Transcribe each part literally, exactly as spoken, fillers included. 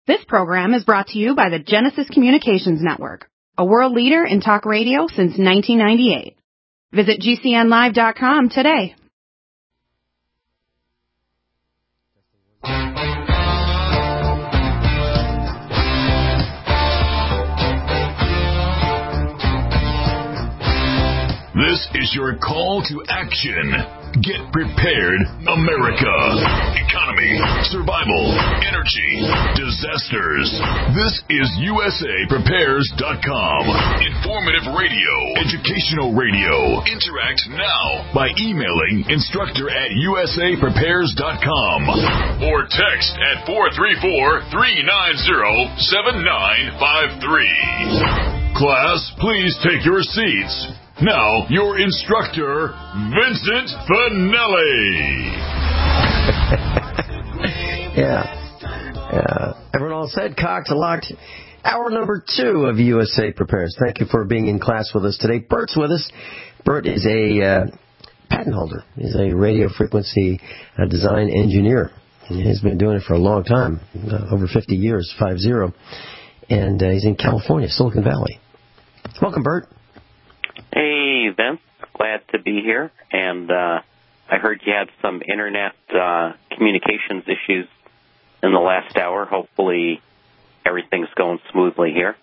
This program is brought to you by the Genesis Communications Network, a world leader in talk radio since nineteen ninety-eight. Visit G C N live dot com today. This is your call to action. Get prepared, America. Economy, survival, energy, disasters. This is U S A Prepares dot com. Informative radio, educational radio. Interact now by emailing instructor at U S A Prepares dot com or text at four three four, three nine zero, seven nine five three. Class, please take your seats. Now, your instructor, Vincent Finelli. yeah. yeah. Everyone all said, Cox locked. Hour number two of U S A Prepares. Thank you for being in class with us today. Bert's with us. Bert is a uh, patent holder. He's a radio frequency uh, design engineer. He's been doing it for a long time, uh, over fifty years, five zero. And uh, he's in California, Silicon Valley. Welcome, Bert. Hey, Vince. Glad to be here. And uh, I heard you had some internet uh, communications issues in the last hour. Hopefully everything's going smoothly here.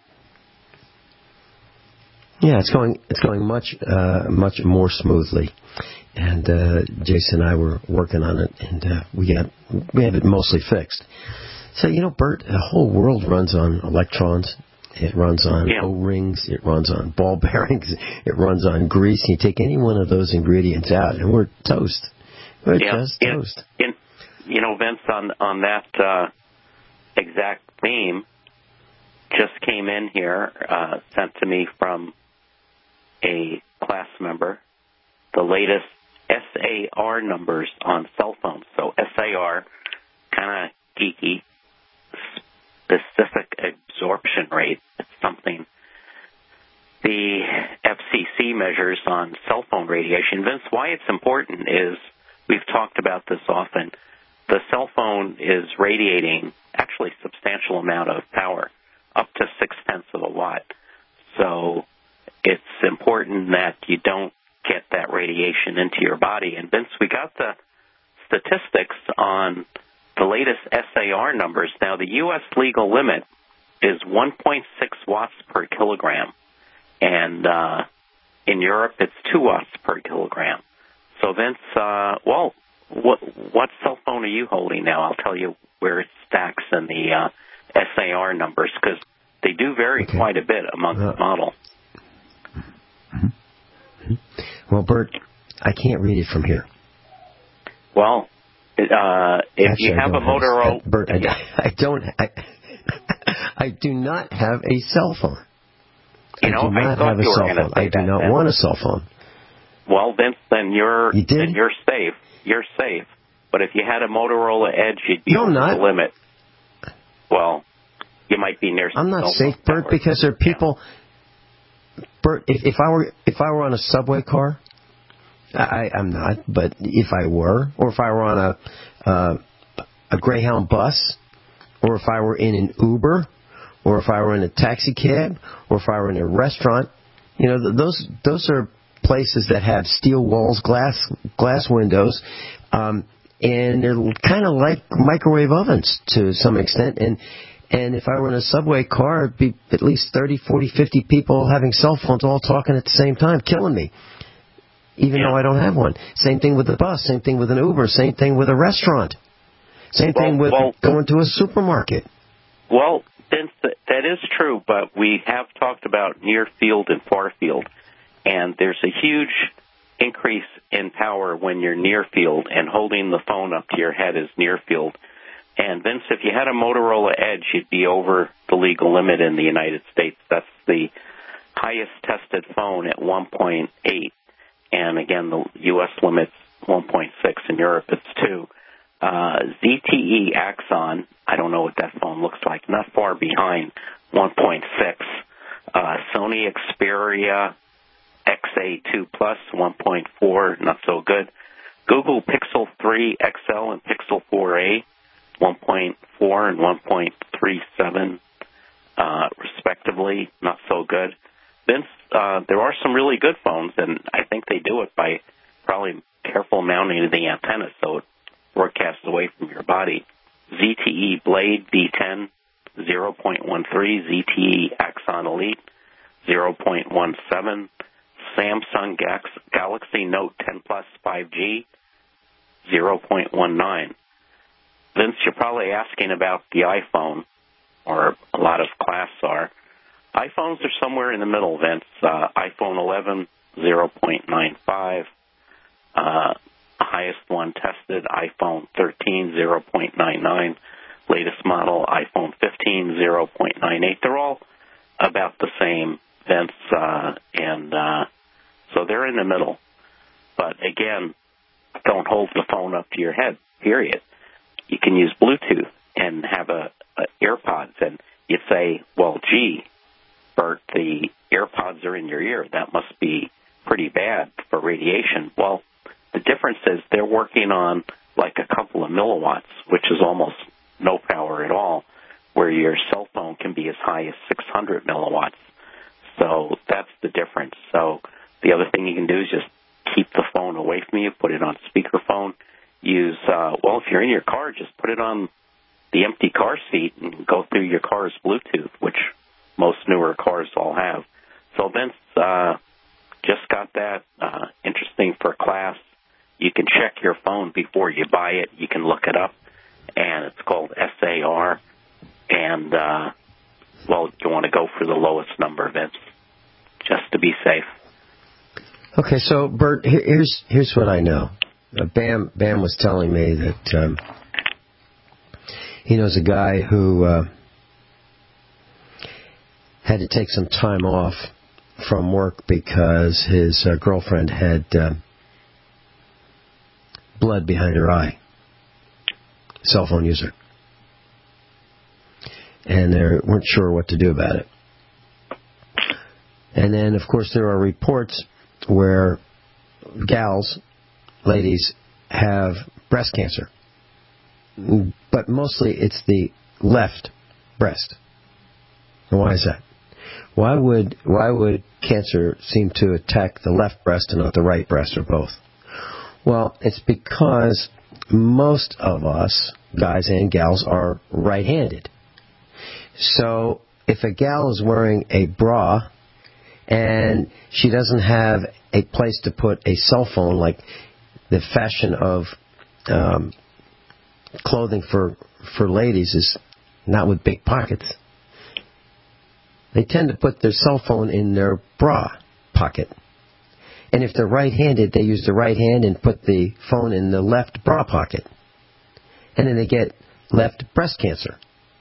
Yeah, it's going it's going much uh, much more smoothly. And uh, Jason and I were working on it, and uh, we got we have it mostly fixed. So, you know, Bert, the whole world runs on electrons. It runs on yeah. O-rings. It runs on ball bearings. It runs on grease. You take any one of those ingredients out, and we're toast. We're yeah. just in, toast. In, you know, Vince, on, on that uh, exact theme, just came in here, uh, sent to me from a class member, the latest S A R numbers on cell phones. So S A R, kind of geeky, specific absorption rate. It's something the F C C measures on cell phone radiation. Vince, why it's important is, we've talked about this often, the cell phone is radiating actually a substantial amount of power, up to six-tenths of a watt. So it's important that you don't get that radiation into your body. And Vince, we got the statistics on the latest S A R numbers. Now, the U S legal limit is one point six watts per kilogram. And uh, in Europe, it's two watts per kilogram. So, Vince, uh, well, what, what cell phone are you holding now? I'll tell you where it stacks in the uh, S A R numbers, because they do vary okay. quite a bit among uh, the model. Well, Bert, I can't read it from here. Well, Uh, if Actually, you have a Motorola, have, Bert, I, I don't. I, I do not have a cell phone. You know, I do not I have a cell phone. I do that, not then. want a cell phone. Well, Vince, then you're you did? then you're safe. You're safe. But if you had a Motorola Edge, you'd be no, over not. the limit. Well, you might be near. I'm not safe, Bert, because there are people. Yeah. Bert, if, if I were if I were on a subway car. I, I'm not, but if I were, or if I were on a uh, a Greyhound bus, or if I were in an Uber, or if I were in a taxi cab, or if I were in a restaurant, you know, th- those those are places that have steel walls, glass glass windows, um, and they're kind of like microwave ovens to some extent. And and if I were in a subway car, it'd be at least thirty, forty, fifty people having cell phones all talking at the same time, killing me. Even yeah. though I don't have one. Same thing with the bus. Same thing with an Uber. Same thing with a restaurant. Same well, thing with well, going to a supermarket. Well, Vince, that is true, but we have talked about near field and far field, and there's a huge increase in power when you're near field, and holding the phone up to your head is near field. And Vince, if you had a Motorola Edge, you'd be over the legal limit in the United States. That's the highest tested phone at one point eight. And again, the U S limit's one point six. In Europe, it's two. Uh, Z T E Axon, I don't know what that phone looks like, not far behind, one point six. Uh, Sony Xperia X A two Plus, one point four, not so good. Google Pixel three X L and Pixel four A, one point four and one point three seven, uh, respectively. Not so good. Vince, uh, there are some really good phones, and I think they do it by probably careful mounting of the antenna so it broadcasts away from your body. Z T E Blade V ten, zero point one three, Z T E Axon Elite, zero point one seven, Samsung Galaxy Note ten Plus five G, zero point one nine. Vince, you're probably asking about the iPhone, or a lot of class are. iPhones are somewhere in the middle, Vince. Uh, iPhone eleven, zero point nine five. Uh, highest one tested, iPhone thirteen, zero point nine nine. Latest model, iPhone fifteen, zero point nine eight. They're all about the same, Vince, uh, and uh, so they're in the middle. But again, don't hold the phone up to your head, period. You can use Bluetooth and have a, a AirPods, and you say, well, gee, Bert, the AirPods are in your ear. That must be pretty bad for radiation. Well, the difference is they're working on like a couple of milliwatts, which is almost no power at all, where your cell phone can be as high as six hundred milliwatts. So that's the difference. So the other thing you can do is just keep the phone away from you, put it on speakerphone. Use, uh, well, if you're in your car, just put it on the empty car seat and go through your car's Bluetooth, which most newer cars all have. So Vince, uh, just got that. Uh, interesting for class. You can check your phone before you buy it. You can look it up, and it's called S A R. And, uh, well, you want to go for the lowest number, Vince, just to be safe. Okay, so, Bert, here's here's what I know. Uh, Bam Bam was telling me that um, he knows a guy who uh, had to take some time off from work because his uh, girlfriend had uh, blood behind her eye. Cell phone user. And they weren't sure what to do about it. And then, of course, there are reports where gals, ladies, have breast cancer. But mostly it's the left breast. And why is that? Why would why would cancer seem to attack the left breast and not the right breast, or both? Well, it's because most of us, guys and gals, are right-handed. So if a gal is wearing a bra and she doesn't have a place to put a cell phone, like the fashion of um, clothing for for ladies is not with big pockets, they tend to put their cell phone in their bra pocket. And if they're right-handed, they use the right hand and put the phone in the left bra pocket. And then they get left breast cancer.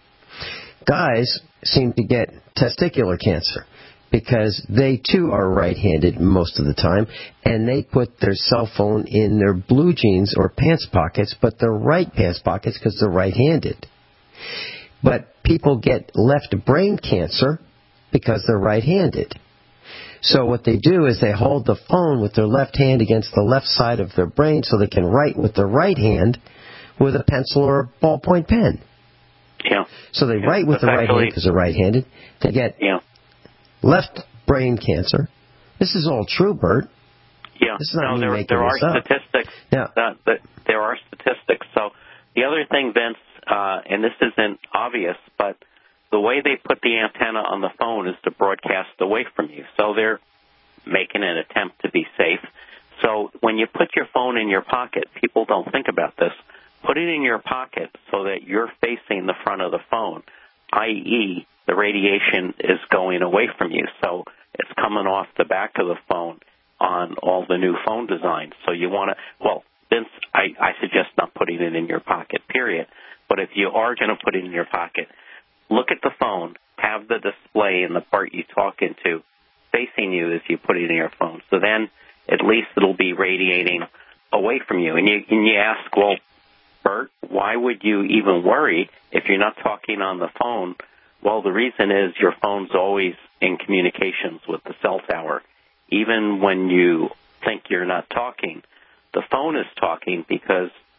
Guys seem to get testicular cancer because they, too, are right-handed most of the time, and they put their cell phone in their blue jeans or pants pockets, but their right pants pockets because they're right-handed. But people get left brain cancer because they're right-handed. So what they do is they hold the phone with their left hand against the left side of their brain so they can write with their right hand with a pencil or a ballpoint pen. Yeah. So they yeah. write with That's the right actually, hand because they're right-handed. They get yeah. left brain cancer. This is all true, Bert. Yeah. This is not no, me there, making there this are up. statistics. Yeah. Uh, but there are statistics. So the other thing, Vince, uh, and this isn't obvious, but the way they put the antenna on the phone is to broadcast away from you. So they're making an attempt to be safe. So when you put your phone in your pocket, people don't think about this. Put it in your pocket so that you're facing the front of the phone, that is the radiation is going away from you. So it's coming off the back of the phone on all the new phone designs. So you want to, well, Vince, I, I suggest not putting it in your pocket, period. But if you are going to put it in your pocket, look at the phone, have the display in the part you talk into facing you as you put it in your phone. So then at least it'll be radiating away from you. And you, and you ask, well, Bert, why would you even worry if you're not talking on the phone? Well, the reason is your phone's always in communications with the cell tower. Even when you think you're not talking, the phone is talking because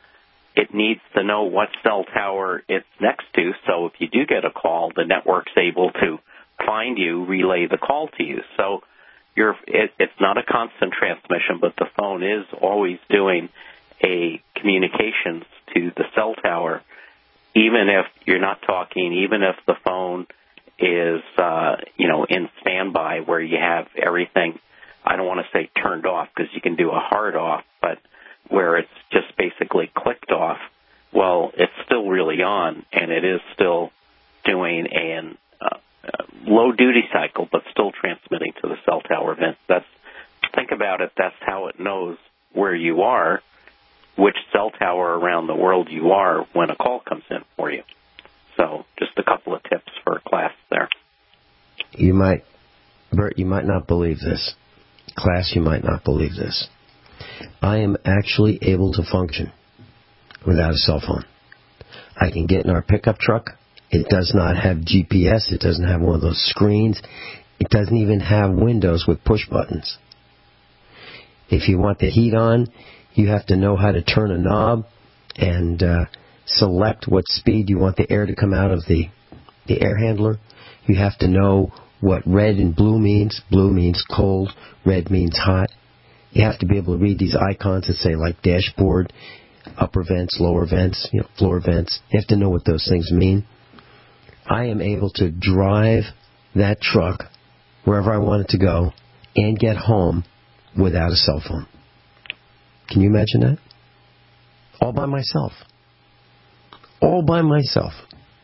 it needs to know what cell tower it's next to, so if you do get a call, the network's able to find you, relay the call to you. So you're, it, it's not a constant transmission, but the phone is always doing a communications to the cell tower, even if you're not talking, even if the phone is, uh, you know, in standby where you have everything, I don't want to say turned off because you can do a hard off, but where it's just basically clicked off, well, it's still really on, and it is still doing an uh, uh, low-duty cycle, but still transmitting to the cell tower vent. That's, think about it, that's how it knows where you are, which cell tower around the world you are when a call comes in for you. So just a couple of tips for class there. You might, Bert, you might not believe this. Class, you might not believe this. I am actually able to function without a cell phone. I can get in our pickup truck. It does not have G P S. It doesn't have one of those screens. It doesn't even have windows with push buttons. If you want the heat on, you have to know how to turn a knob and uh, select what speed you want the air to come out of the, the air handler. You have to know what red and blue means. Blue means cold. Red means hot. You have to be able to read these icons that say, like, dashboard, upper vents, lower vents, you know, floor vents. You have to know what those things mean. I am able to drive that truck wherever I want it to go and get home without a cell phone. Can you imagine that? All by myself. All by myself.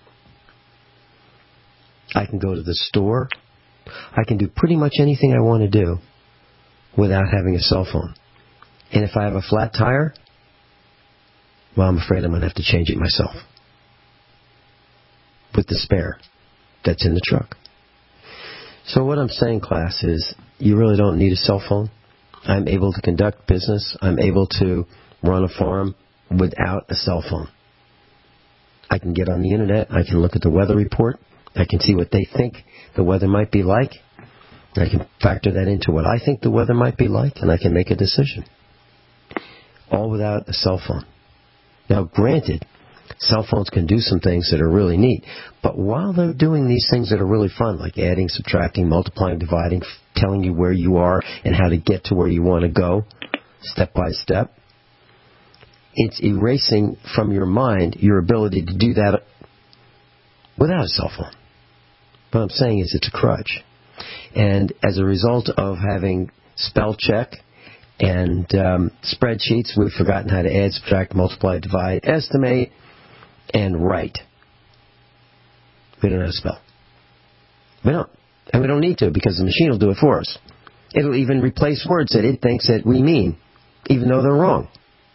I can go to the store. I can do pretty much anything I want to do without having a cell phone. And if I have a flat tire, well, I'm afraid I'm going to have to change it myself with the spare that's in the truck. So what I'm saying, class, is you really don't need a cell phone. I'm able to conduct business. I'm able to run a farm without a cell phone. I can get on the internet. I can look at the weather report. I can see what they think the weather might be like. I can factor that into what I think the weather might be like, and I can make a decision. All without a cell phone. Now, granted, cell phones can do some things that are really neat, but while they're doing these things that are really fun, like adding, subtracting, multiplying, dividing, telling you where you are and how to get to where you want to go, step by step, it's erasing from your mind your ability to do that without a cell phone. What I'm saying is it's a crutch. And as a result of having spell check and um, spreadsheets, we've forgotten how to add, subtract, multiply, divide, estimate, and write. We don't know how to spell. We don't. And we don't need to, because the machine will do it for us. It'll even replace words that it thinks that we mean, even though they're wrong.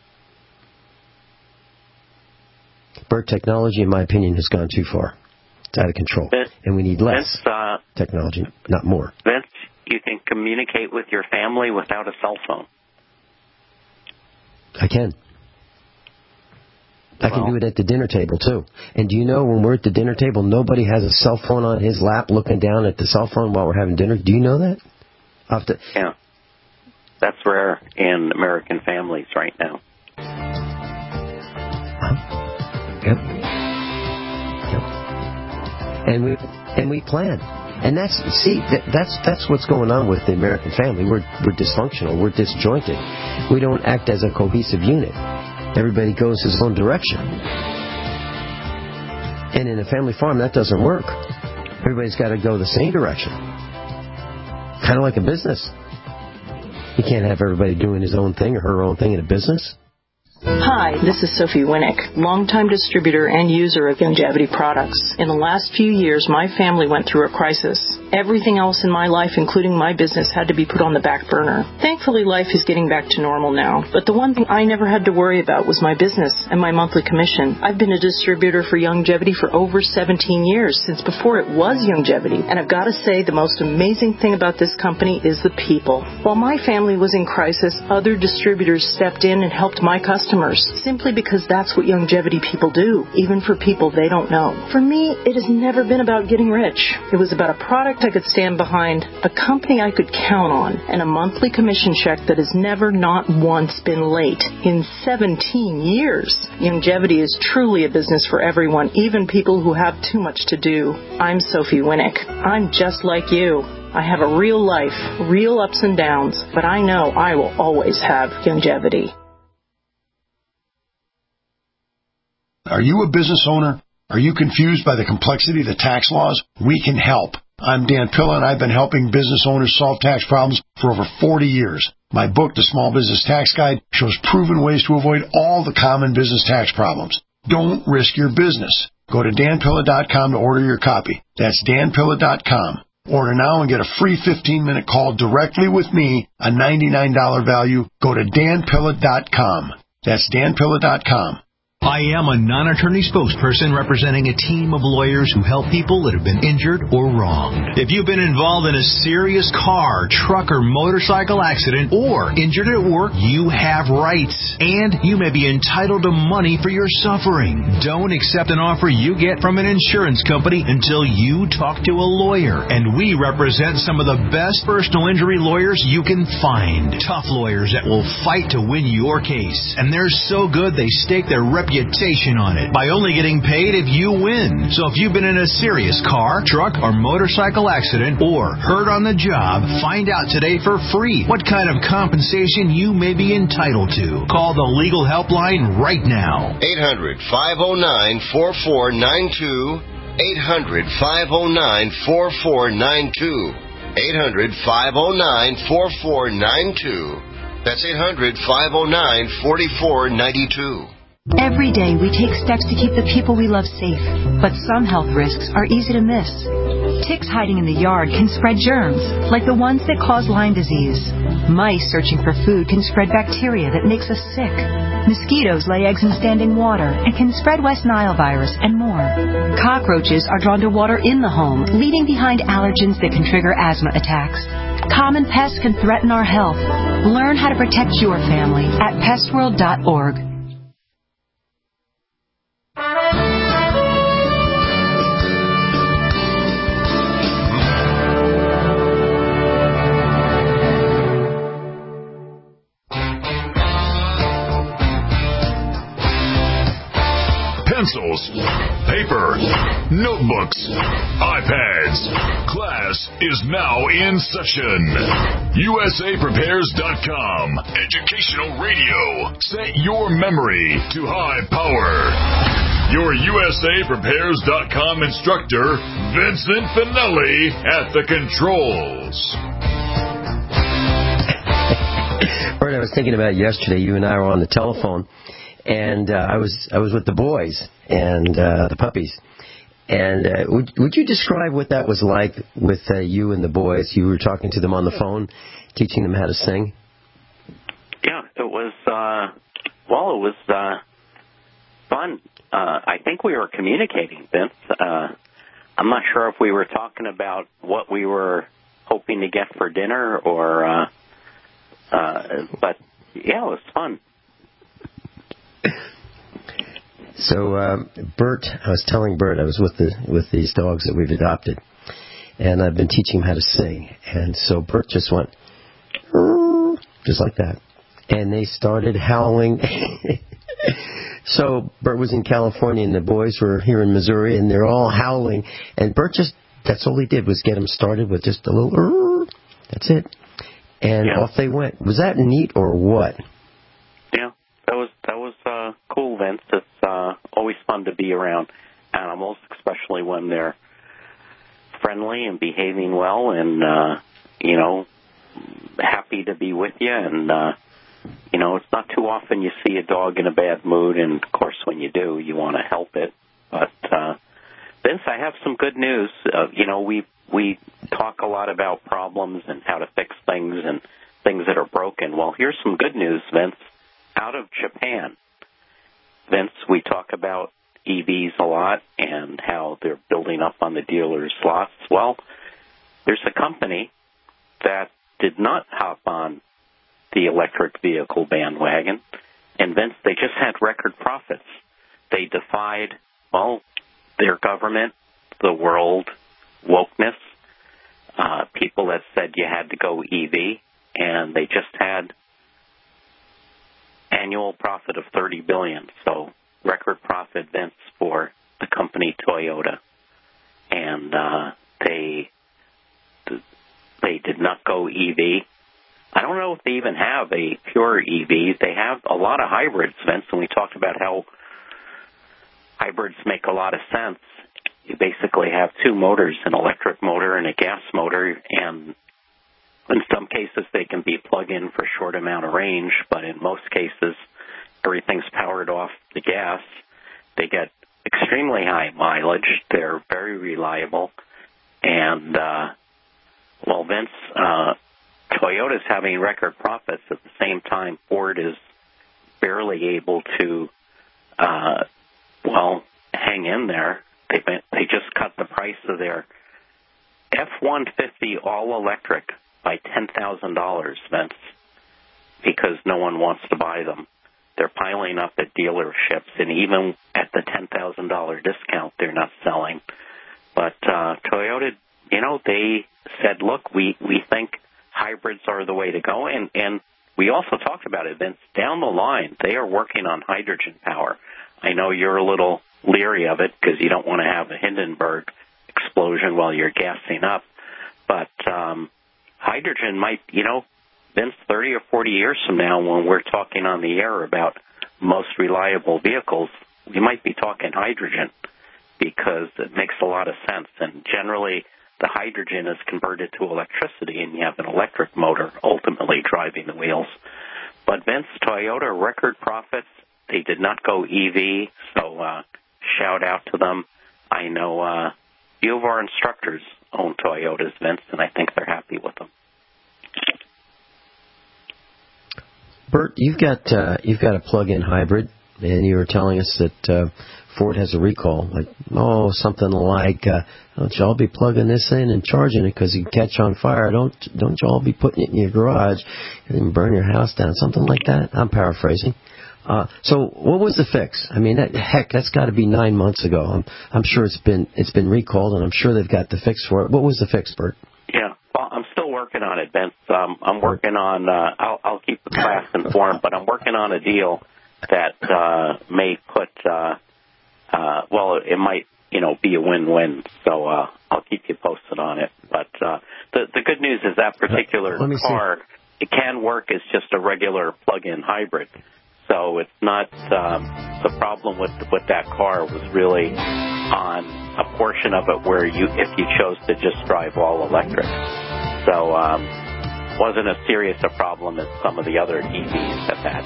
Bert, technology, in my opinion, has gone too far. It's out of control. Vince, and we need less Vince, uh, technology, not more. Vince, you can communicate with your family without a cell phone. I can. I well, can do it at the dinner table, too. And do you know, when we're at the dinner table, nobody has a cell phone on his lap looking down at the cell phone while we're having dinner? Do you know that? I'll have to... Yeah. That's rare in American families right now. Huh? Yep. Yep. And we and we plan. And that's, see, that, that's that's what's going on with the American family. We're we're dysfunctional. We're disjointed. We don't act as a cohesive unit. Everybody goes his own direction. And in a family farm, that doesn't work. Everybody's got to go the same direction. Kind of like a business. You can't have everybody doing his own thing or her own thing in a business. Hi, this is Sophie Winnick, longtime distributor and user of Youngevity products. In the last few years, my family went through a crisis. Everything else in my life, including my business, had to be put on the back burner. Thankfully, life is getting back to normal now. But the one thing I never had to worry about was my business and my monthly commission. I've been a distributor for Youngevity for over seventeen years, since before it was Youngevity. And I've got to say, the most amazing thing about this company is the people. While my family was in crisis, other distributors stepped in and helped my customers, simply because that's what Youngevity people do, even for people they don't know. For me, it has never been about getting rich. It was about a product I could stand behind a company I could count on and a monthly commission check that has never not once been late in seventeen years. Longevity is truly a business for everyone, even people who have too much to do. I'm Sophie Winnick. I'm just like you. I have a real life, real ups and downs, but I know I will always have longevity. Are you a business owner? Are you confused by the complexity of the tax laws? We can help. I'm Dan Pilla, and I've been helping business owners solve tax problems for over forty years. My book, The Small Business Tax Guide, shows proven ways to avoid all the common business tax problems. Don't risk your business. Go to dan pilla dot com to order your copy. That's dan pilla dot com. Order now and get a free fifteen-minute call directly with me, a ninety-nine dollars value. Go to dan pilla dot com. That's dan pilla dot com. I am a non-attorney spokesperson representing a team of lawyers who help people that have been injured or wronged. If you've been involved in a serious car, truck, or motorcycle accident or injured at work, you have rights, and you may be entitled to money for your suffering. Don't accept an offer you get from an insurance company until you talk to a lawyer, and we represent some of the best personal injury lawyers you can find. Tough lawyers that will fight to win your case, and they're so good they stake their reputation on it by only getting paid if you win. So if you've been in a serious car, truck, or motorcycle accident or hurt on the job, find out today for free what kind of compensation you may be entitled to. Call the legal helpline right now. eight hundred, five oh nine, four four nine two. eight hundred, five oh nine, four four nine two. eight hundred, five oh nine, four four nine two. That's eight hundred, five oh nine, four four nine two. Every day we take steps to keep the people we love safe, but some health risks are easy to miss. Ticks hiding in the yard can spread germs, like the ones that cause Lyme disease. Mice searching for food can spread bacteria that makes us sick. Mosquitoes lay eggs in standing water and can spread West Nile virus and more. Cockroaches are drawn to water in the home, leaving behind allergens that can trigger asthma attacks. Common pests can threaten our health. Learn how to protect your family at pest world dot org. Pencils, paper, notebooks, iPads. Class is now in session. U S A Prepares dot com. Educational radio. Set your memory to high power. Your U S A Prepares dot com instructor, Vincent Finelli, at the controls. Bert, I was thinking about yesterday. You and I were on the telephone. And uh, I was I was with the boys and uh, the puppies. And uh, would would you describe what that was like with uh, you and the boys? You were talking to them on the phone, teaching them how to sing. Yeah, it was. Uh, well, it was uh, fun. Uh, I think we were communicating, Vince. Uh, I'm not sure if we were talking about what we were hoping to get for dinner, or. Uh, uh, but yeah, it was fun. So, um, Bert, I was telling Bert, I was with the with these dogs that we've adopted, and I've been teaching them how to sing. And so Bert just went, just like that. And they started howling. So Bert was in California, and the boys were here in Missouri, and they're all howling. And Bert just, that's all he did was get them started with just a little, that's it. And yeah. Off they went. Was that neat or what? Yeah. That was that was uh, cool, Vince. It's uh, always fun to be around animals, especially when they're friendly and behaving well, and uh, you know, happy to be with you. And uh, you know, it's not too often you see a dog in a bad mood, and of course, when you do, you want to help it. But uh, Vince, I have some good news. Uh, you know, we we talk a lot about problems and how to fix things and things that are broken. Well, here's some good news, Vince. Out of Japan, Vince, we talk about E Vs a lot and how they're building up on the dealers' lots. Well, there's a company that did not hop on the electric vehicle bandwagon, and Vince, they just had record profits. They defied, well, their government, the world, wokeness, uh, people that said you had to go E V, and they just had annual profit of thirty billion dollars, so record profit, Vince, for the company Toyota. And uh, they they did not go E V. I don't know if they even have a pure E V. They have a lot of hybrids, Vince, and we talked about how hybrids make a lot of sense. You basically have two motors, an electric motor and a gas motor, and in some cases they can be plug-in for a short amount of range, but in most cases everything's powered off the gas. They get extremely high mileage. They're very reliable. And, uh, well, Vince, uh, Toyota's having record profits. At the same time, Ford is barely able to, uh, well, hang in there. They they just cut the price of their F one fifty all-electric by ten thousand dollars, Vince, because no one wants to buy them. They're piling up at dealerships, and even at the ten thousand dollars discount, they're not selling. But uh, Toyota, you know, they said, look, we, we think hybrids are the way to go, and, and we also talked about it, Vince. Down the line, they are working on hydrogen power. I know you're a little leery of it because you don't want to have a Hindenburg explosion while you're gassing up. But um, hydrogen might, you know, Vince, thirty or forty years from now when we're talking on the air about most reliable vehicles, we might be talking hydrogen because it makes a lot of sense. And generally, the hydrogen is converted to electricity, and you have an electric motor ultimately driving the wheels. But Vince, Toyota, record profits. They did not go E V, so uh, shout out to them. I know uh, a few of our instructors own Toyotas, Vince, and I think they're happy with them. Bert, you've got uh, you've got a plug-in hybrid, and you were telling us that uh, Ford has a recall. Like, oh, something like, uh, don't y'all be plugging this in and charging it because you can catch on fire. Don't don't y'all be putting it in your garage and burn your house down. Something like that. I'm paraphrasing. Uh, so what was the fix? I mean, that, heck, that's got to be nine months ago. I'm, I'm sure it's been it's been recalled, and I'm sure they've got the fix for it. What was the fix, Bert? Yeah, well, I'm still working on it, Vince. Um, I'm working on. Uh, I'll, I'll keep the class informed, but I'm working on a deal that uh, may put. Uh, uh, well, it might, you know, be a win-win. So uh, I'll keep you posted on it. But uh, the the good news is that particular uh, car, see. It can work as just a regular plug-in hybrid. So it's not um, the problem with with that car was really on a portion of it where you, if you chose to just drive all electric. So um, wasn't as serious a problem as some of the other E Vs have had.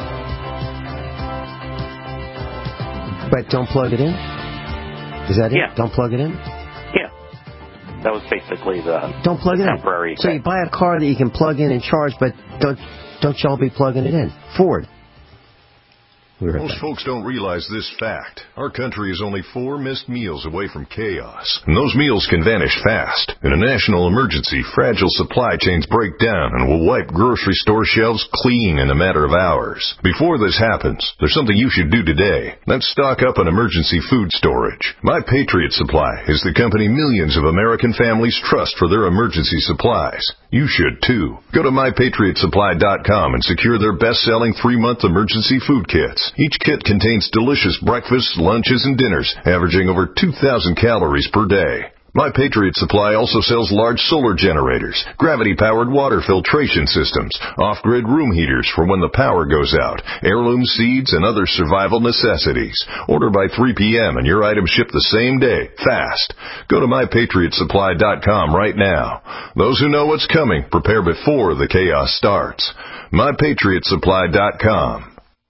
But don't plug it in? Is that it? Yeah. Don't plug it in? Yeah. That was basically the don't plug it temporary in. So you buy a car that you can plug in and charge, but don't don't y'all be plugging it in? Ford. Most folks don't realize this fact. Our country is only four missed meals away from chaos, and those meals can vanish fast. In a national emergency, fragile supply chains break down and will wipe grocery store shelves clean in a matter of hours. Before this happens, there's something you should do today. That's stock up on emergency food storage. My Patriot Supply is the company millions of American families trust for their emergency supplies. You should, too. Go to my patriot supply dot com and secure their best-selling three-month emergency food kits. Each kit contains delicious breakfasts, lunches, and dinners, averaging over two thousand calories per day. My Patriot Supply also sells large solar generators, gravity-powered water filtration systems, off-grid room heaters for when the power goes out, heirloom seeds, and other survival necessities. Order by three p.m. and your items ship the same day, fast. Go to my patriot supply dot com right now. Those who know what's coming prepare before the chaos starts. my patriot supply dot com.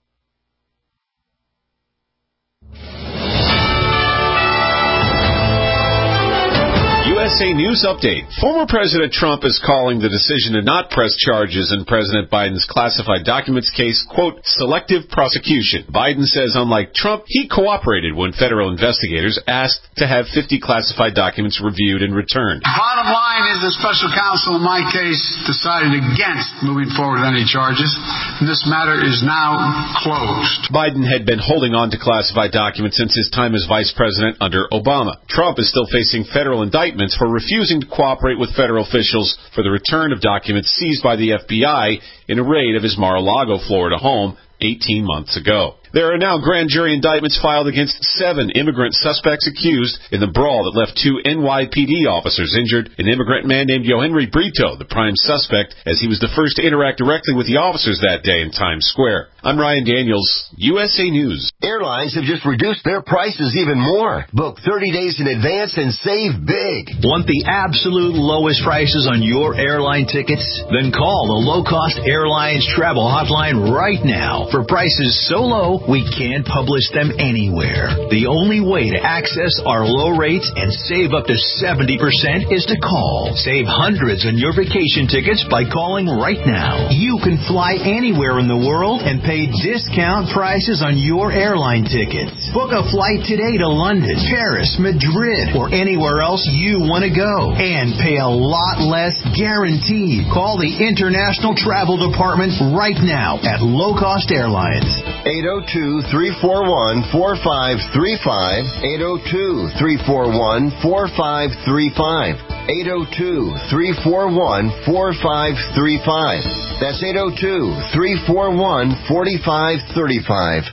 U S A News Update. Former President Trump is calling the decision to not press charges in President Biden's classified documents case, quote, selective prosecution. Biden says, unlike Trump, he cooperated when federal investigators asked to have fifty classified documents reviewed and returned. Bottom line is the special counsel in my case decided against moving forward with any charges, and this matter is now closed. Biden had been holding on to classified documents since his time as vice president under Obama. Trump is still facing federal indictments for refusing to cooperate with federal officials for the return of documents seized by the F B I in a raid of his Mar-a-Lago, Florida home eighteen months ago. There are now grand jury indictments filed against seven immigrant suspects accused in the brawl that left two N Y P D officers injured, an immigrant man named Yohenry Brito, the prime suspect, as he was the first to interact directly with the officers that day in Times Square. I'm Ryan Daniels, U S A News. Airlines have just reduced their prices even more. Book thirty days in advance and save big. Want the absolute lowest prices on your airline tickets? Then call the Low Cost Airlines Travel Hotline right now for prices so low we can't publish them anywhere. The only way to access our low rates and save up to seventy percent is to call. Save hundreds on your vacation tickets by calling right now. You can fly anywhere in the world and pay discount prices on your airline tickets. Book a flight today to London, Paris, Madrid, or anywhere else you want to go and pay a lot less guaranteed. Call the International Travel Department right now at Low Cost Airlines. eight oh two, three four one, four five three five. eight oh two, three four one, four five three five. eight oh two, three four one, four five three five. That's eight oh two, three four one, four five three five.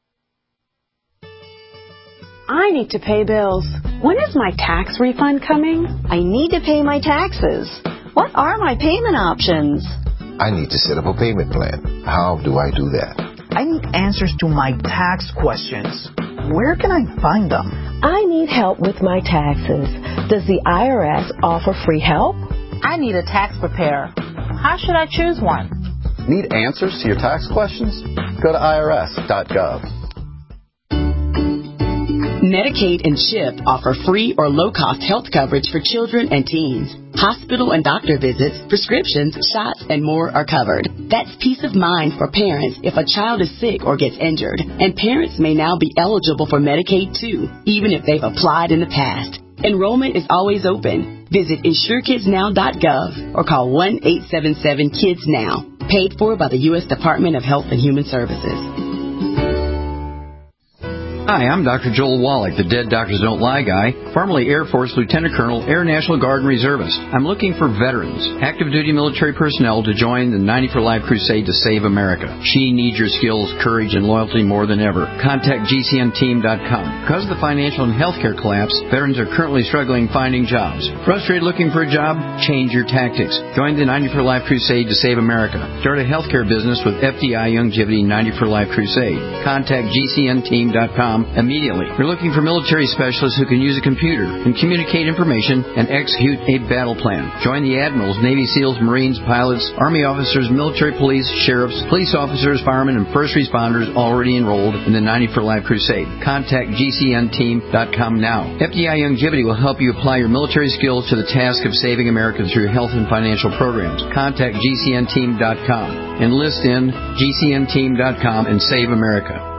I need to pay bills. When is my tax refund coming? I need to pay my taxes. What are my payment options? I need to set up a payment plan. How do I do that? I need answers to my tax questions. Where can I find them? I need help with my taxes. Does the I R S offer free help? I need a tax preparer. How should I choose one? Need answers to your tax questions? Go to I R S dot gov. Medicaid and CHIP offer free or low-cost health coverage for children and teens. Hospital and doctor visits, prescriptions, shots, and more are covered. That's peace of mind for parents if a child is sick or gets injured. And parents may now be eligible for Medicaid, too, even if they've applied in the past. Enrollment is always open. Visit insure kids now dot gov or call one eight seven seven kids now. Paid for by the U S Department of Health and Human Services. Hi, I'm Doctor Joel Wallach, the Dead Doctors Don't Lie guy, formerly Air Force Lieutenant Colonel, Air National Guard and Reservist. I'm looking for veterans, active duty military personnel to join the ninety for Life crusade to save America. She needs your skills, courage, and loyalty more than ever. Contact G C N team dot com. Because of the financial and healthcare collapse, veterans are currently struggling finding jobs. Frustrated looking for a job? Change your tactics. Join the ninety for Life crusade to save America. Start a healthcare business with F D I Youngevity ninety for Life crusade. Contact G C N team dot com immediately. We're looking for military specialists who can use a computer and communicate information and execute a battle plan. Join the admirals, Navy SEALs, Marines, pilots, Army officers, military police, sheriffs, police officers, firemen, and first responders already enrolled in the ninety for Life crusade. Contact G C N team dot com now. F D I Youngevity will help you apply your military skills to the task of saving America through health and financial programs. Contact G C N team dot com. Enlist in G C N team dot com and save America.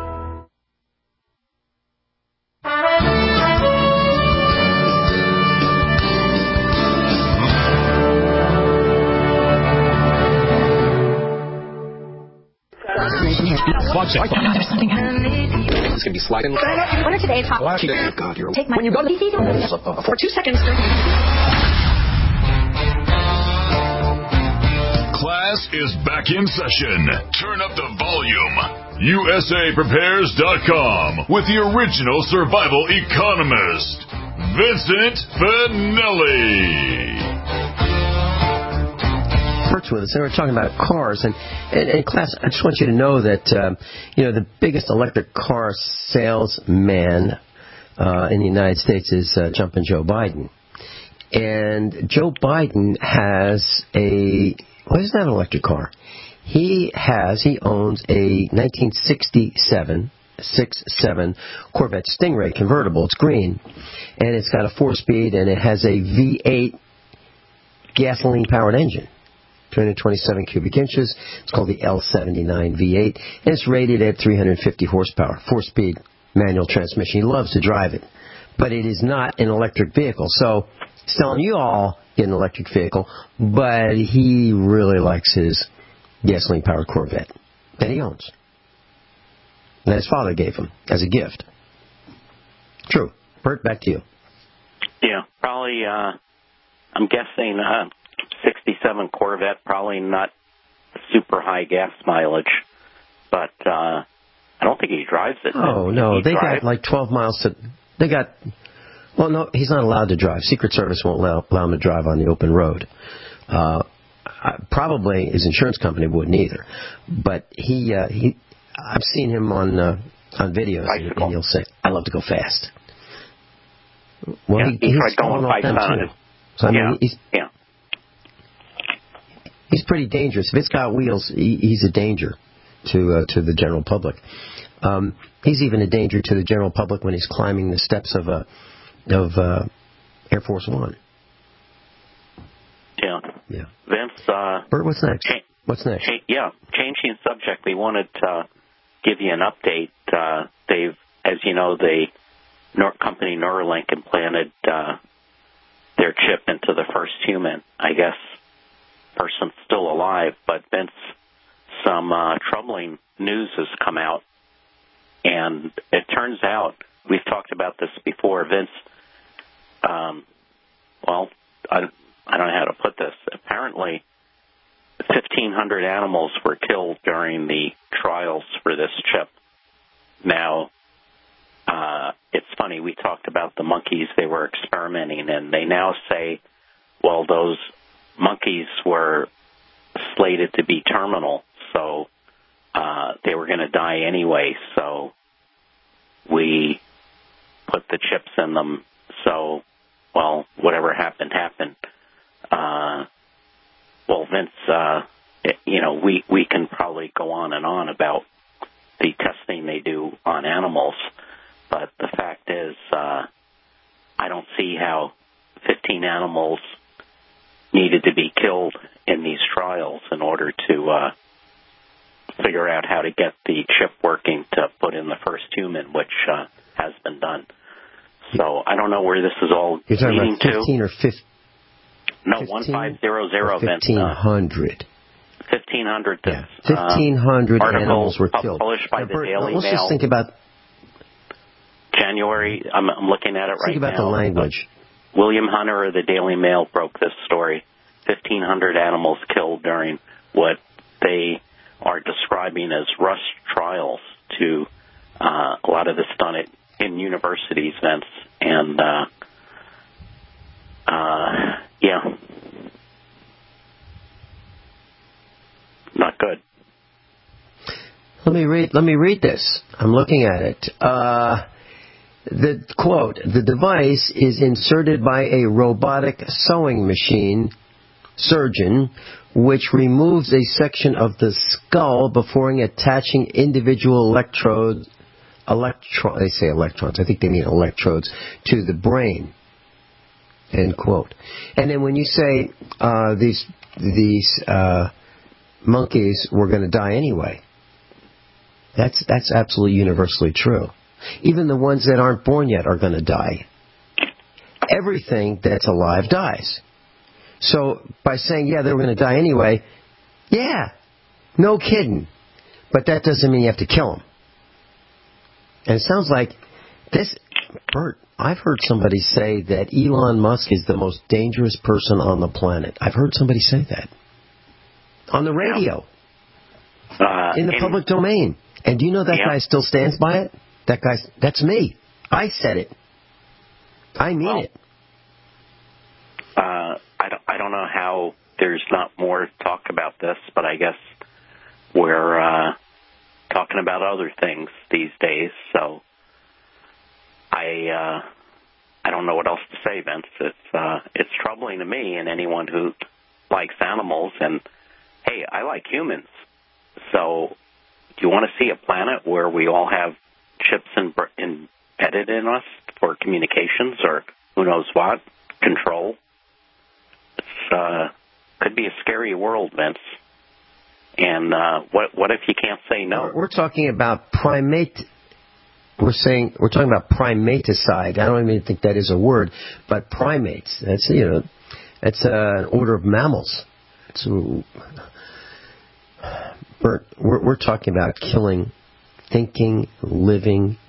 There's something happening. It's going to be sliding. What are today's hot? Oh, God, you're... Take my... When you go to the... For two seconds. Class is back in session. Turn up the volume. U S A Prepares dot com with the original survival economist, Vincent Finelli. With us, and we're talking about cars, and, and, and class, I just want you to know that um, you know the biggest electric car salesman uh, in the United States is uh, Jumpin' Joe Biden, and Joe Biden has a well, he's not an electric car. He has he owns a nineteen sixty-seven sixty-seven Corvette Stingray convertible. It's green, and it's got a four-speed, and it has a V eight gasoline-powered engine. two hundred twenty-seven cubic inches. It's called the L seventy-nine V eight, and it's rated at three hundred fifty horsepower, four-speed manual transmission. He loves to drive it, but it is not an electric vehicle. So he's telling you all get an electric vehicle, but he really likes his gasoline-powered Corvette that he owns, that his father gave him as a gift. True. Bert, back to you. Yeah, probably uh, I'm guessing uh, sixty-seven Corvette, probably not super high gas mileage, but uh, I don't think he drives it. Oh, no, he they drive? got like twelve miles to, they got, well, no, he's not allowed to drive. Secret Service won't allow, allow him to drive on the open road. Uh, probably his insurance company wouldn't either. But he, uh, he, I've seen him on, uh, on videos, and, and he'll say, I love to go fast. Well, yeah, he, he he's tried going off them five too. So, I mean, yeah, he's, yeah. he's pretty dangerous. If it's got wheels, he, he's a danger to uh, to the general public. Um, he's even a danger to the general public when he's climbing the steps of a of uh, Air Force One. Yeah. Yeah. Vince. Uh, Bert, what's next? Cha- what's next? Cha- yeah, changing subject. We wanted to give you an update. Uh, they've, as you know, the Nor- company Neuralink implanted uh, their chip into the first human. I guess person's still alive, but Vince, some uh, troubling news has come out, and it turns out we've talked about this before. Vince, um, well, I, I don't know how to put this. Apparently, fifteen hundred animals were killed during the trials for this chip. Now, uh, it's funny, we talked about the monkeys they were experimenting, and they now say, well, those monkeys were slated to be terminal, so uh, they were going to die anyway, so we put the chips in them, so, well, whatever happened, happened. Uh, well, Vince, uh, it, you know, we, we can probably go on and on about the testing they do on animals, but the fact is, uh, I don't see how fifteen animals needed to be killed in these trials in order to uh, figure out how to get the chip working to put in the first human, which uh, has been done. So I don't know where this is all You're talking leading about fifteen to. or fifteen? No, one five zero zero. Fifteen hundred. Fifteen hundred. Yeah, fifteen hundred uh, animals were killed. Published by now, the Bert, Daily let's Mail. just think about January. I'm, I'm looking at it let's right think about now. the language. William Hunter of the Daily Mail broke this story. Fifteen hundred animals killed during what they are describing as rush trials to uh, a lot of this done at, in universities, Vince, and uh, uh, yeah, not good. Let me read. Let me read this. I'm looking at it. Uh, the quote: "The device is inserted by a robotic sewing machine surgeon, which removes a section of the skull before attaching individual electrodes. Electron. They say electrons. I think they mean electrodes to the brain." End quote. And then when you say uh, these these uh, monkeys were going to die anyway. That's that's absolutely universally true. Even the ones that aren't born yet are going to die. Everything that's alive dies. So by saying, yeah, they were going to die anyway, yeah, no kidding. But that doesn't mean you have to kill them. And it sounds like this, Bert, I've heard somebody say that Elon Musk is the most dangerous person on the planet. I've heard somebody say that. On the radio. Uh, in the in, public domain. And do you know that yeah. guy still stands by it? That guy's, that's me. I said it. I mean well, it. Uh, I don't, I don't know how there's not more talk about this, but I guess we're uh, talking about other things these days. So I uh, I don't know what else to say, Vince. It's uh, it's troubling to me and anyone who likes animals. And hey, I like humans. So do you want to see a planet where we all have chips in, embedded in us for communications or who knows what, control? It's uh, could be a scary world, Vince. And uh, what what if you can't say no? We're talking about primate. We're saying we're talking about primaticide. I don't even think that is a word, but primates. That's you know, that's uh, an order of mammals. It's, Bert, we're, we're talking about killing thinking, living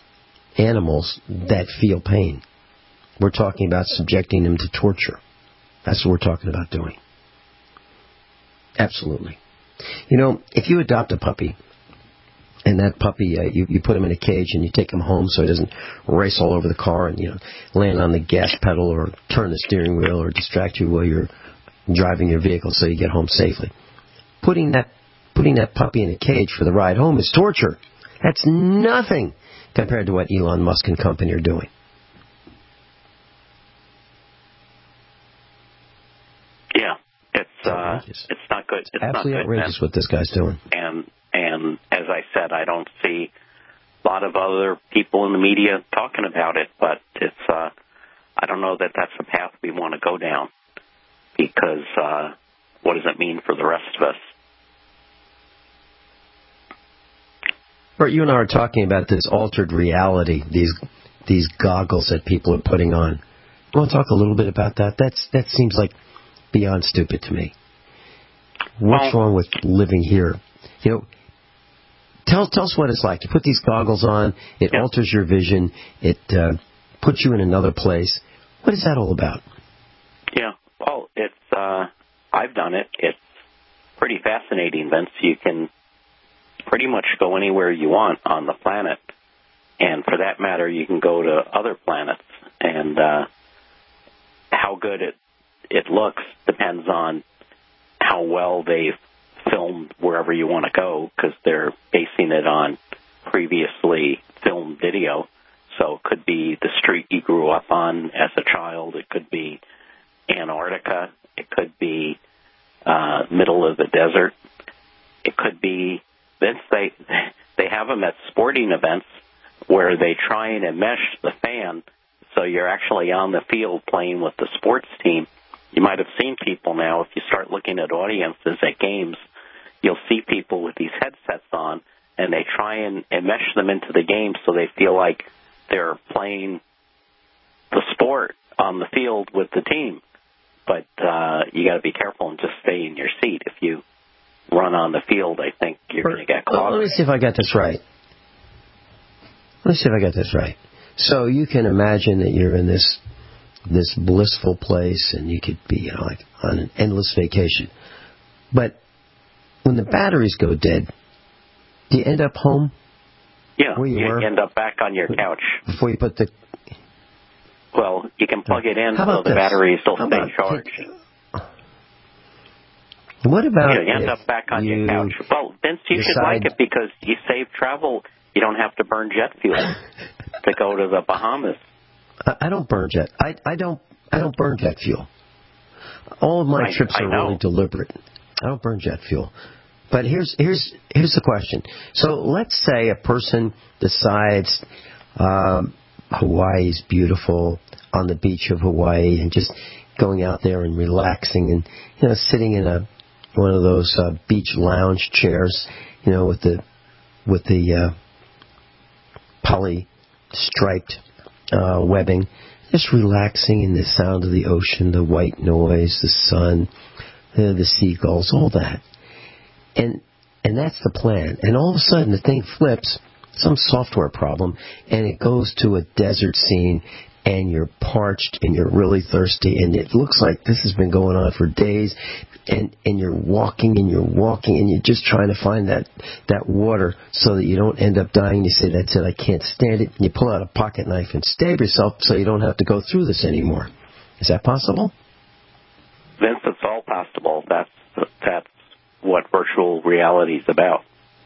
animals that feel pain. We're talking about subjecting them to torture. That's what we're talking about doing. Absolutely. You know, if you adopt a puppy, and that puppy, uh, you, you put him in a cage and you take him home so he doesn't race all over the car and, you know, land on the gas pedal or turn the steering wheel or distract you while you're driving your vehicle so you get home safely. Putting that putting that puppy in a cage for the ride home is torture. That's nothing compared to what Elon Musk and company are doing. Yeah, it's uh, it's not good. It's absolutely not good, outrageous what this guy's doing. And and as I said, I don't see a lot of other people in the media talking about it, but it's uh, I don't know that that's the path we want to go down, because uh, what does it mean for the rest of us? Bert, you and I are talking about this altered reality, these these goggles that people are putting on. You want to talk a little bit about that? That's that seems like beyond stupid to me. What's wrong with living here? You know, tell tell us what it's like. You put these goggles on, it yeah. alters your vision, it uh, puts you in another place. What is that all about? Yeah, well, it's uh, I've done it. It's pretty fascinating, Vince. You can pretty much go anywhere you want on the planet, and for that matter, you can go to other planets. And uh, how good it it looks depends on how well they've filmed wherever you want to go, because they're basing it on previously filmed video. So it could be the street you grew up on as a child. It could be Antarctica. It could be uh, middle of the desert. It could be Vince. They they have them at sporting events where they try and enmesh the fan, so you're actually on the field playing with the sports team. You might have seen people now, if you start looking at audiences at games, you'll see people with these headsets on, and they try and enmesh them into the game so they feel like they're playing the sport on the field with the team. But uh, you got to be careful and just stay in your seat. If you run on the field, I think you're going to get caught. Let me see if I got this right. Let me see if I got this right. So you can imagine that you're in this this blissful place, and you could be, you know, like on an endless vacation. But when the batteries go dead, do you end up home? Yeah, where you, you were? end up back on your couch. Before you put the... Well, you can plug it in How so about the this? batteries will How stay about charged. Take... What about yeah, you end up back on you your couch? Well, Vince, you decide... should like it because you save travel. You don't have to burn jet fuel to go to the Bahamas. I don't burn jet. I, I don't. I don't burn jet fuel. All of my I, trips I are know. really deliberate. I don't burn jet fuel. But here's here's here's the question. So let's say a person decides um, Hawaii is beautiful, on the beach of Hawaii, and just going out there and relaxing, and you know, sitting in a one of those uh, beach lounge chairs, you know, with the with the uh, poly striped uh, webbing, just relaxing in the sound of the ocean, the white noise, the sun, uh, the seagulls, all that. And and that's the plan. And all of a sudden, the thing flips, some software problem, and it goes to a desert scene, and you're parched, and you're really thirsty, and it looks like this has been going on for days, and, and you're walking, and you're walking, and you're just trying to find that, that water so that you don't end up dying. You say, that's it, I can't stand it. And you pull out a pocket knife and stab yourself so you don't have to go through this anymore. Is that possible? Vince, it's all possible. That's that's what virtual reality is about.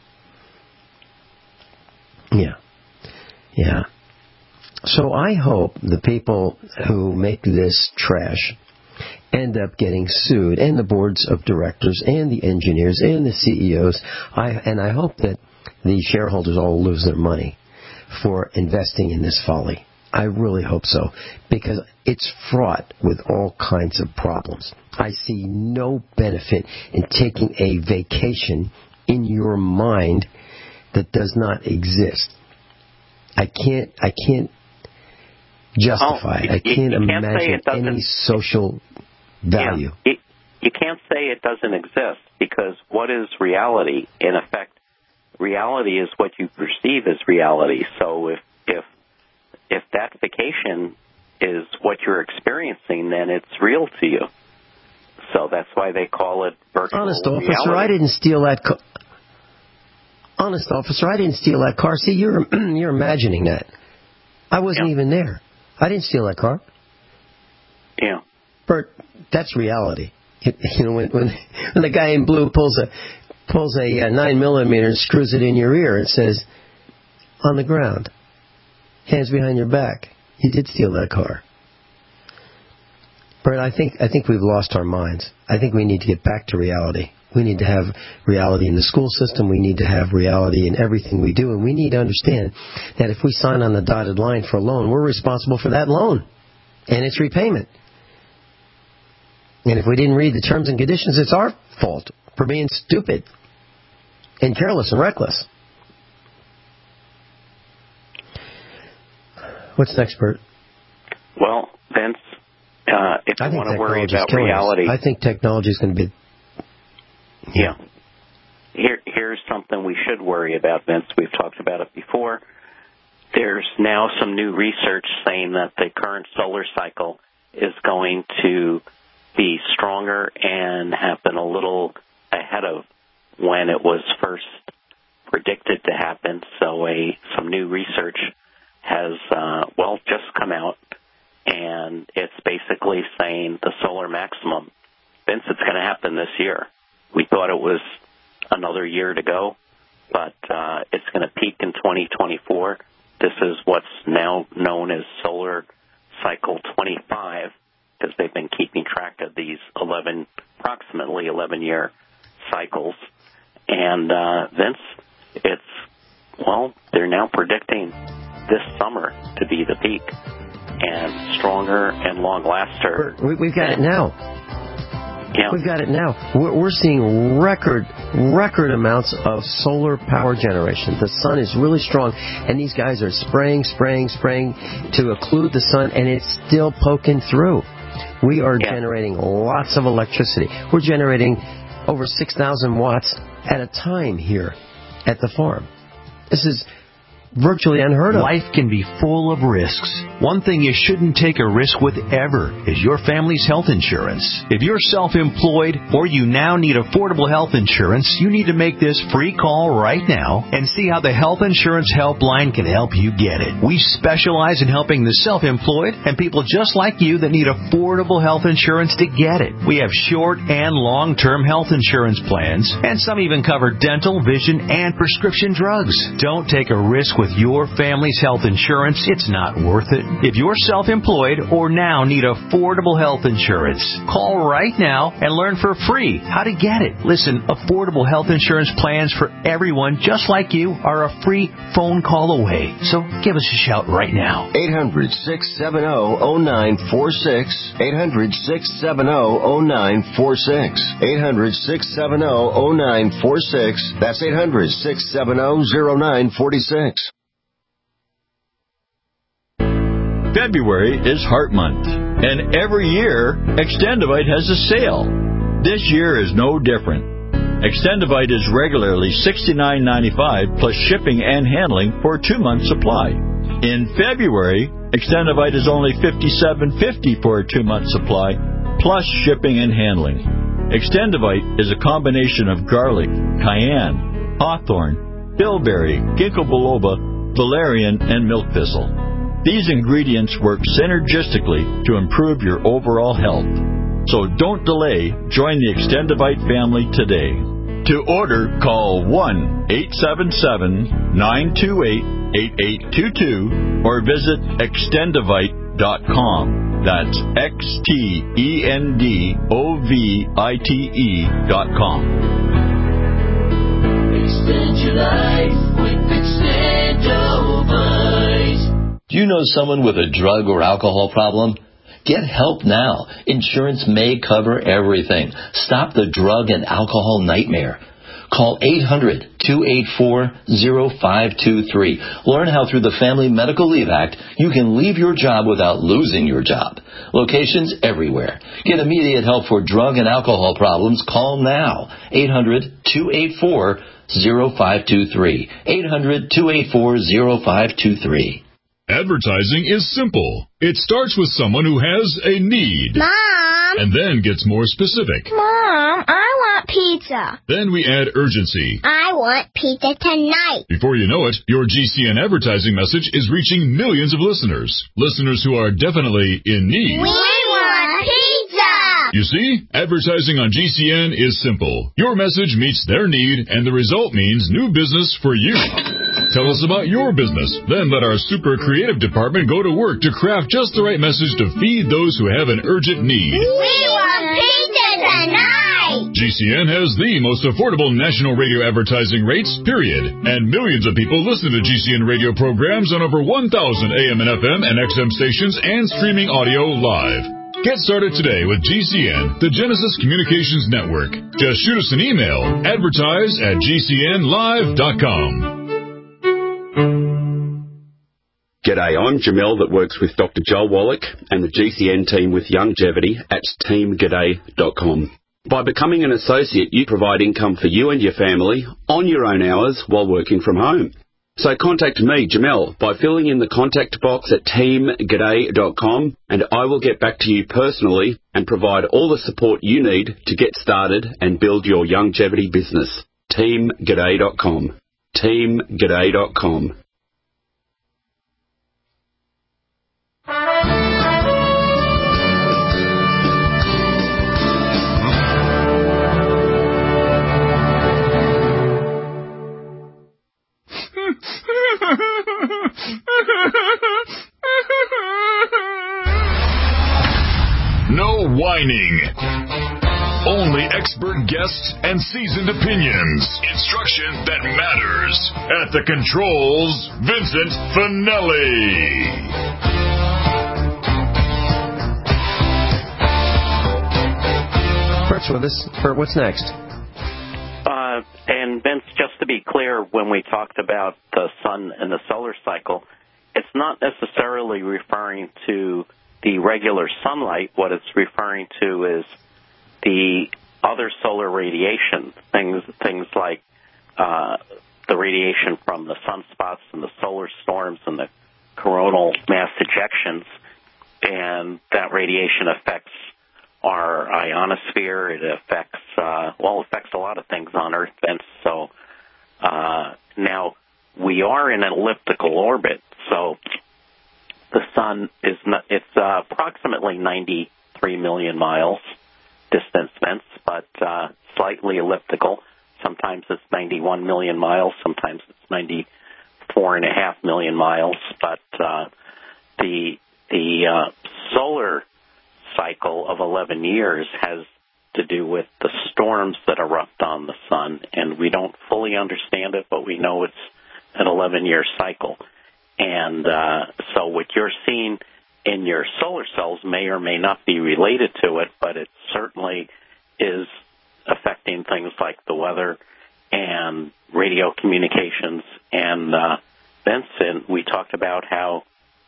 Yeah. Yeah. So I hope the people who make this trash end up getting sued, and the boards of directors, and the engineers, and the C E Os. I, and I hope that the shareholders all lose their money for investing in this folly. I really hope so, because it's fraught with all kinds of problems. I see no benefit in taking a vacation in your mind that does not exist. I can't. I can't justify it. Oh, I can't you, you can't imagine any social value. Yeah, it, you can't say it doesn't exist, because what is reality? In effect, reality is what you perceive as reality. So if if if that vacation is what you're experiencing, then it's real to you. So that's why they call it virtual Honest reality. officer, I didn't steal that car. Honest officer, I didn't steal that car. See, you're you're imagining that. I wasn't yeah. even there. I didn't steal that car. Yeah. Bert, that's reality. You know, when when, when the guy in blue pulls a pulls a, a nine millimeter and screws it in your ear, it says, "On the ground, hands behind your back. You did steal that car." Bert, I think I think we've lost our minds. I think we need to get back to reality. We need to have reality in the school system. We need to have reality in everything we do. And we need to understand that if we sign on the dotted line for a loan, we're responsible for that loan and its repayment. And if we didn't read the terms and conditions, it's our fault for being stupid and careless and reckless. What's next, Bert? Well, Vince, uh, if you want to worry about reality... I think technology is going to be... Yeah. Here, here's something we should worry about, Vince. We've talked about it before. There's now some new research saying that the current solar cycle is going to be stronger and happen a little ahead of when it was first predicted to happen. So a some new research has, uh, well, just come out, and it's basically saying the solar maximum, Vince, it's going to happen this year. We thought it was another year to go, but uh, it's going to peak in twenty twenty-four. This is what's now known as solar cycle twenty-five, because they've been keeping track of these eleven, approximately eleven-year cycles. And, uh, Vince, it's, well, they're now predicting this summer to be the peak, and stronger and long-laster. We've got it now. Yeah. We've got it now. We're seeing record, record amounts of solar power generation. The sun is really strong, and these guys are spraying, spraying, spraying to occlude the sun, and it's still poking through. We are yeah. generating lots of electricity. We're generating over six thousand watts at a time here at the farm. This is virtually unheard of. Life can be full of risks. One thing you shouldn't take a risk with ever is your family's health insurance. If you're self-employed or you now need affordable health insurance, you need to make this free call right now and see how the Health Insurance Helpline can help you get it. We specialize in helping the self-employed and people just like you that need affordable health insurance to get it. We have short and long-term health insurance plans, and some even cover dental, vision, and prescription drugs. Don't take a risk with your family's health insurance. It's not worth it. If you're self-employed or now need affordable health insurance, call right now and learn for free how to get it. Listen, affordable health insurance plans for everyone just like you are a free phone call away. So give us a shout right now. eight hundred, six seven zero, zero nine four six. eight hundred, six seven zero, zero nine four six. eight hundred, six seven zero, zero nine four six. That's eight hundred, six seven zero, zero nine four six. February is Heart Month, and every year, Extendivite has a sale. This year is no different. Extendivite is regularly sixty-nine ninety-five plus shipping and handling for a two-month supply. In February, Extendivite is only fifty-seven fifty for a two-month supply plus shipping and handling. Extendivite is a combination of garlic, cayenne, hawthorn, bilberry, ginkgo biloba, valerian, and milk thistle. These ingredients work synergistically to improve your overall health. So don't delay. Join the Extendivite family today. To order, call one eight seven seven, nine two eight, eight eight two two or visit extendivite dot com. That's X T E N D O V I T E dot com. Extend your life with Extendivite. Do you know someone with a drug or alcohol problem? Get help now. Insurance may cover everything. Stop the drug and alcohol nightmare. Call eight hundred, two eight four, zero five two three. Learn how through the Family Medical Leave Act you can leave your job without losing your job. Locations everywhere. Get immediate help for drug and alcohol problems. Call now. eight hundred, two eight four, zero five two three. eight hundred, two eight four, zero five two three. Advertising is simple. It starts with someone who has a need. Mom! And and then gets more specific. Mom, I want pizza. Then we add urgency. I want pizza tonight. Before you know it, your G C N advertising message is reaching millions of listeners. Listeners who are definitely in need. We want pizza! You see, advertising on G C N is simple. Your message meets their need, and the result means new business for you. Tell us about your business. Then let our super creative department go to work to craft just the right message to feed those who have an urgent need. We want pizza tonight! G C N has the most affordable national radio advertising rates, period. And millions of people listen to G C N radio programs on over one thousand A M and F M and X M stations and streaming audio live. Get started today with G C N, the Genesis Communications Network. Just shoot us an email, advertise at G C N live dot com. G'day, I'm Jamel that works with Doctor Joel Wallach and the G C N team with Longevity at team g'day dot com. By becoming an associate, you provide income for you and your family on your own hours while working from home. So contact me, Jamel, by filling in the contact box at team g'day dot com, and I will get back to you personally and provide all the support you need to get started and build your longevity business. team g'day dot com. team g'day dot com. No whining. Only expert guests and seasoned opinions. Instruction that matters. At the controls, Vincent Finelli. Bert's with us. Bert, what's next? Uh, and Vince, just to be clear, when we talked about the sun and the solar cycle, it's not necessarily referring to the regular sunlight. What it's referring to is the other solar radiation, things things like uh, the radiation from the sunspots and the solar storms and the coronal mass ejections, and that radiation affects our ionosphere. It affects, uh, well, affects a lot of things on Earth, Vince. So uh, now we are in an elliptical orbit, so the sun is not, it's uh, approximately ninety-three million miles distance, Vince, but uh, slightly elliptical. Sometimes it's ninety-one million miles, sometimes it's ninety-four and a half million miles. But uh, the the uh, solar cycle of eleven years has to do with the storms that erupt on the sun, and we don't fully understand it, but we know it's an eleven-year cycle. And uh, so what you're seeing in your solar cells may or may not be related to it, but it certainly is affecting things like the weather and radio communications. And uh, Vincent, we talked about how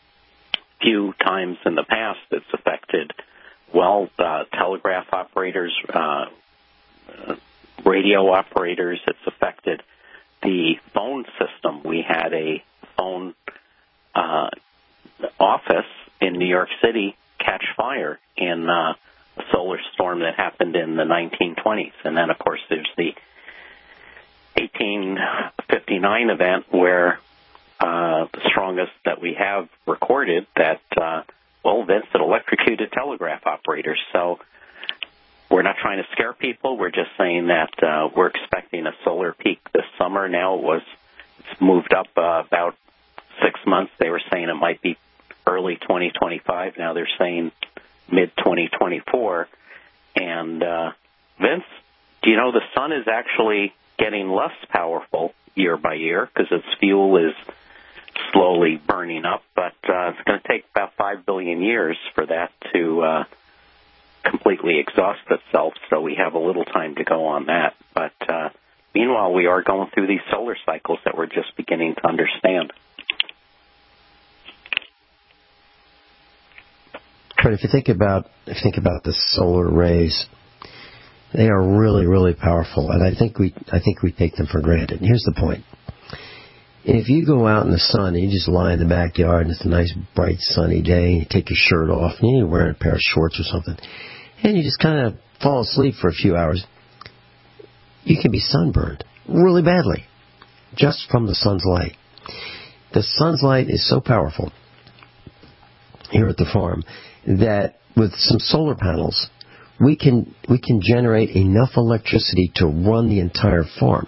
few times in the past it's affected, well, uh, telegraph operators, uh, radio operators. It's affected the phone system. We had a phone uh, office in New York City catch fire in uh, a solar storm that happened in the nineteen twenties. And then, of course, there's the eighteen fifty-nine event where uh, the strongest that we have recorded that, uh, well, Vince, it electrocuted telegraph operators. So we're not trying to scare people. We're just saying that uh, we're expecting a solar peak this summer. Now it was it's moved up uh, about six months. They were saying it might be early twenty twenty-five. Now they're saying mid twenty twenty-four. And, uh, Vince, do you know the sun is actually getting less powerful year by year because its fuel is slowly burning up, but uh, it's going to take about five billion years for that to uh, completely exhaust itself, so we have a little time to go on that. But uh, meanwhile, we are going through these solar cycles that we're just beginning to understand. But if you think about if you think about the solar rays, they are really, really powerful, and I think we I think we take them for granted. And here's the point: if you go out in the sun and you just lie in the backyard and it's a nice, bright, sunny day, and you take your shirt off and you're wearing a pair of shorts or something, and you just kind of fall asleep for a few hours, you can be sunburned really badly just from the sun's light. The sun's light is so powerful here at the farm that with some solar panels, we can we can generate enough electricity to run the entire farm.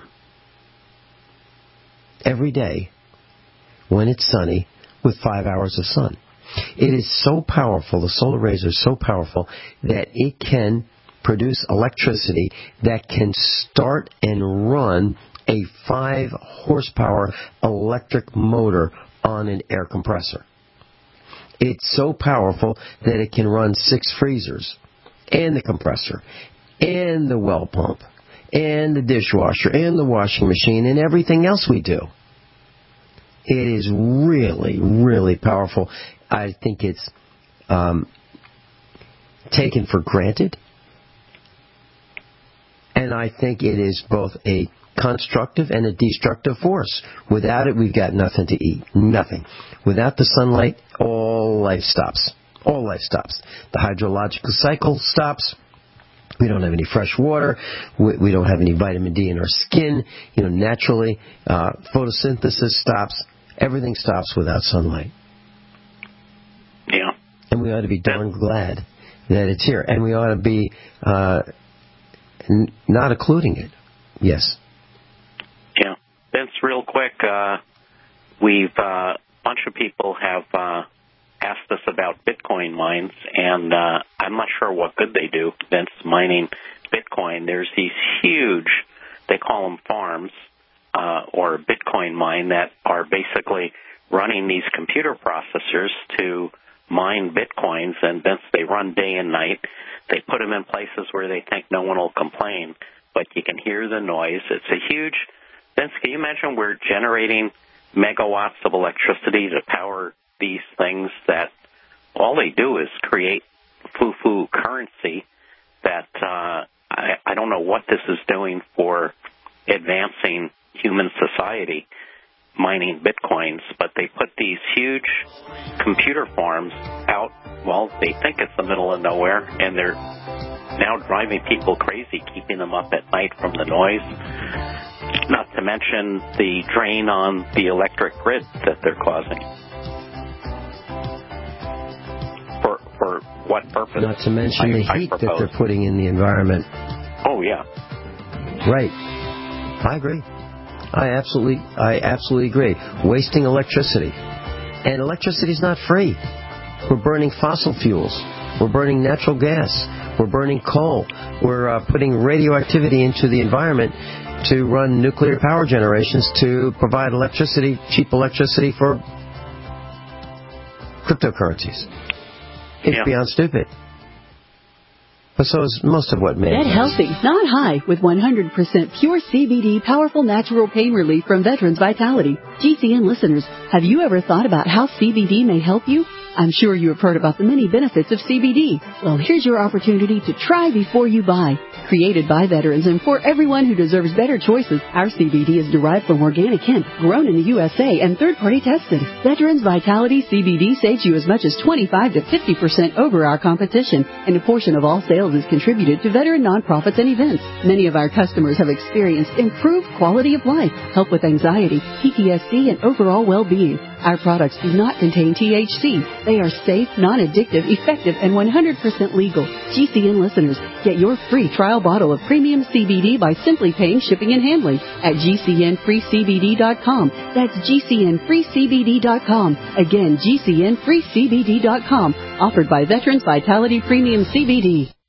Every day, when it's sunny, with five hours of sun. It is so powerful, the solar rays are so powerful, that it can produce electricity that can start and run a five horsepower electric motor on an air compressor. It's so powerful that it can run six freezers, and the compressor, and the well pump, and the dishwasher, and the washing machine, and everything else we do. It is really, really powerful. I think it's um, taken for granted, and I think it is both a constructive and a destructive force. Without it, we've got nothing to eat. Nothing. Without the sunlight, all life stops. All life stops. The hydrological cycle stops. We don't have any fresh water. We, we don't have any vitamin D in our skin. You know, naturally, uh, photosynthesis stops. Everything stops without sunlight. Yeah. And we ought to be darn glad that it's here. And we ought to be uh, n- not occluding it. Yes. Yeah. Vince, real quick, uh, we've, uh, a bunch of people have uh, asked us about Bitcoin mines, and uh, I'm not sure what good they do, Vince, mining Bitcoin. There's these huge, they call them farms, uh, or Bitcoin mine that are basically running these computer processors to mine Bitcoins, and Vince, they run day and night. They put them in places where they think no one will complain, but you can hear the noise. It's a huge, Vince, can you imagine we're generating megawatts of electricity to power these things that all they do is create foo-foo currency that uh, I, I don't know what this is doing for advancing human society, mining Bitcoins, but they put these huge computer farms out, well, they think it's the middle of nowhere, and they're now driving people crazy, keeping them up at night from the noise, not to mention the drain on the electric grid that they're causing. For for what purpose? Not to mention I, the heat that they're putting in the environment. Oh, yeah. Right. I agree. I absolutely, I absolutely agree. Wasting electricity. And electricity is not free. We're burning fossil fuels. We're burning natural gas. We're burning coal. We're uh, putting radioactivity into the environment to run nuclear power generations to provide electricity, cheap electricity for cryptocurrencies. It's yeah. beyond stupid. But so is most of what man Get does. healthy, not high, with one hundred percent pure C B D, powerful natural pain relief from Veterans Vitality. G C N listeners, have you ever thought about how C B D may help you? I'm sure you have heard about the many benefits of C B D. Well, here's your opportunity to try before you buy. Created by veterans and for everyone who deserves better choices, our C B D is derived from organic hemp, grown in the U S A, and third-party tested. Veterans Vitality C B D saves you as much as twenty-five to fifty percent over our competition, and a portion of all sales is contributed to veteran nonprofits and events. Many of our customers have experienced improved quality of life, help with anxiety, P T S D, and overall well-being. Our products do not contain T H C. They are safe, non-addictive, effective, and one hundred percent legal. G C N listeners, get your free trial bottle of premium C B D by simply paying shipping and handling at G C N free C B D dot com. That's G C N free C B D dot com. Again, G C N free C B D dot com. Offered by Veterans Vitality Premium C B D.